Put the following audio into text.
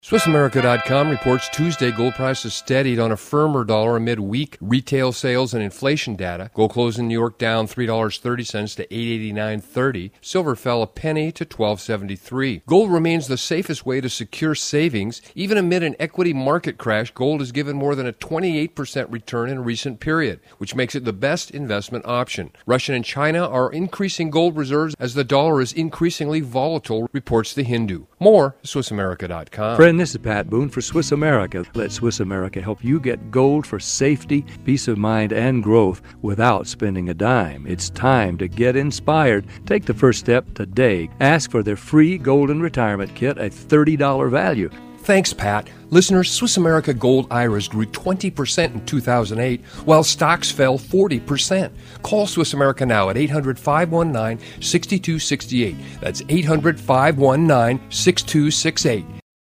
SwissAmerica.com reports Tuesday gold prices steadied on a firmer dollar amid weak retail sales and inflation data. Gold closed in New York down $3.30 to $889.30. Silver fell a penny to $12.73. Gold remains the safest way to secure savings. Even amid an equity market crash, gold has given more than a 28% return in a recent period, which makes it the best investment option. Russia and China are increasing gold reserves as the dollar is increasingly volatile, reports The Hindu. More at SwissAmerica.com. This is Pat Boone for Swiss America. Let Swiss America help you get gold for safety, peace of mind, and growth without spending a dime. It's time to get inspired. Take the first step today. Ask for their free Golden Retirement Kit, a $30 value. Thanks, Pat. Listeners, Swiss America Gold IRAs grew 20% in 2008, while stocks fell 40%. Call Swiss America now at 800-519-6268. That's 800-519-6268.